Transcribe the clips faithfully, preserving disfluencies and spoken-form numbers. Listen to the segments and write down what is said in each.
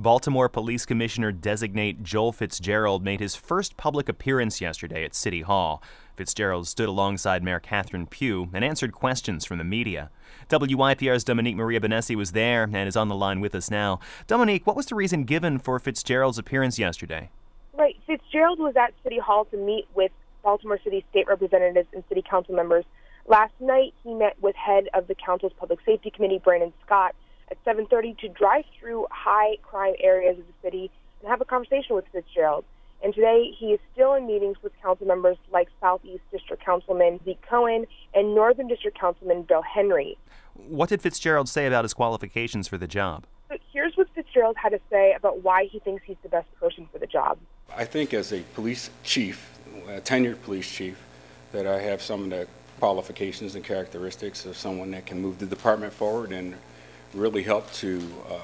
Baltimore Police Commissioner-designate Joel Fitzgerald made his first public appearance yesterday at City Hall. Fitzgerald stood alongside Mayor Catherine Pugh and answered questions from the media. W Y P R's Dominique Maria Benessi was there and is on the line with us now. Dominique, what was the reason given for Fitzgerald's appearance yesterday? Right. Fitzgerald was at City Hall to meet with Baltimore City state representatives and city council members. Last night, he met with head of the council's Public Safety Committee, Brandon Scott, at seven thirty to drive through high-crime areas of the city and have a conversation with Fitzgerald. And today, he is still in meetings with council members like Southeast District Councilman Zeke Cohen and Northern District Councilman Bill Henry. What did Fitzgerald say about his qualifications for the job? So here's what Fitzgerald had to say about why he thinks he's the best person for the job. I think as a police chief, a tenured police chief, that I have some of the qualifications and characteristics of someone that can move the department forward and really help to uh,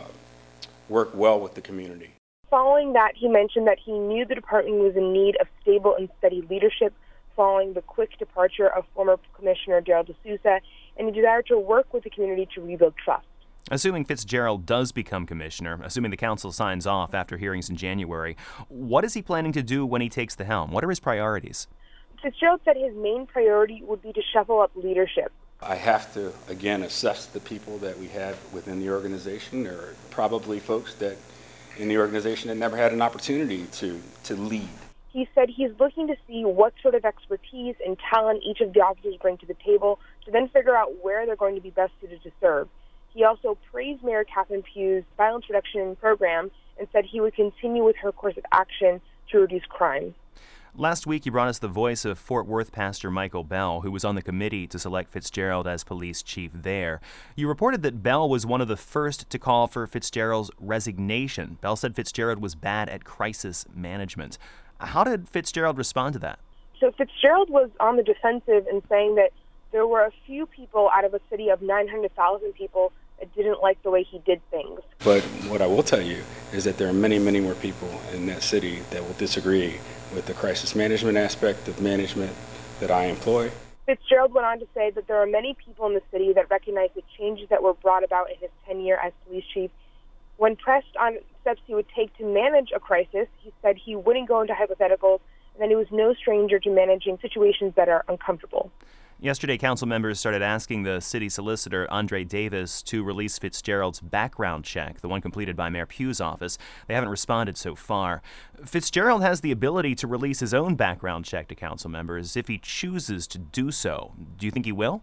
work well with the community. Following that, he mentioned that he knew the department was in need of stable and steady leadership following the quick departure of former Commissioner Darrell D'Souza, and he desired to work with the community to rebuild trust. Assuming Fitzgerald does become commissioner, assuming the council signs off after hearings in January, what is he planning to do when he takes the helm? What are his priorities? Fitzgerald said his main priority would be to shuffle up leadership. I have to, again, assess the people that we have within the organization. There are probably folks that in the organization that never had an opportunity to, to lead. He said he's looking to see what sort of expertise and talent each of the officers bring to the table to then figure out where they're going to be best suited to serve. He also praised Mayor Catherine Pugh's violence reduction program and said he would continue with her course of action to reduce crime. Last week, you brought us the voice of Fort Worth pastor Michael Bell, who was on the committee to select Fitzgerald as police chief there. You reported that Bell was one of the first to call for Fitzgerald's resignation. Bell said Fitzgerald was bad at crisis management. How did Fitzgerald respond to that? So Fitzgerald was on the defensive in saying that there were a few people out of a city of nine hundred thousand people that didn't like the way he did things. But what I will tell you is that there are many, many more people in that city that will disagree with the crisis management aspect of management that I employ. Fitzgerald went on to say that there are many people in the city that recognize the changes that were brought about in his tenure as police chief. When pressed on steps he would take to manage a crisis, he said he wouldn't go into hypotheticals and that he was no stranger to managing situations that are uncomfortable. Yesterday, council members started asking the city solicitor, Andre Davis, to release Fitzgerald's background check, the one completed by Mayor Pugh's office. They haven't responded so far. Fitzgerald has the ability to release his own background check to council members if he chooses to do so. Do you think he will?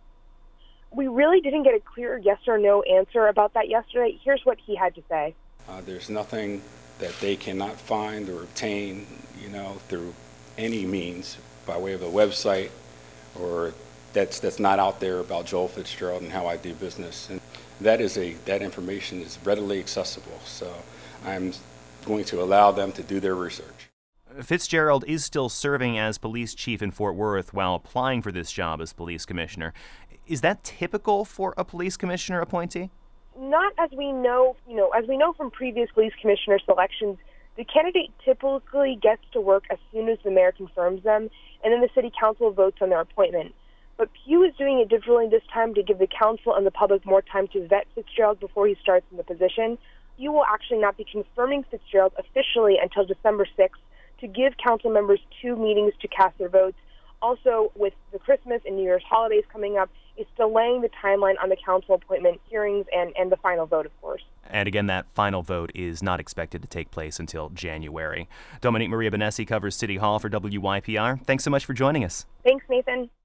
We really didn't get a clear yes or no answer about that yesterday. Here's what he had to say. Uh, there's nothing that they cannot find or obtain, you know, through any means by way of a website or that's that's not out there about Joel Fitzgerald and how I do business. And that is a that information is readily accessible. So I'm going to allow them to do their research. Fitzgerald is still serving as police chief in Fort Worth while applying for this job as police commissioner. Is that typical for a police commissioner appointee? Not as we know, you know, as we know from previous police commissioner selections, the candidate typically gets to work as soon as the mayor confirms them, and then the city council votes on their appointment. But Pugh is doing it differently this time to give the council and the public more time to vet Fitzgerald before he starts in the position. Pugh will actually not be confirming Fitzgerald officially until December sixth to give council members two meetings to cast their votes. Also, with the Christmas and New Year's holidays coming up, it's delaying the timeline on the council appointment hearings and, and the final vote, of course. And again, that final vote is not expected to take place until January. Dominique Maria Benessi covers City Hall for W Y P R. Thanks so much for joining us. Thanks, Nathan.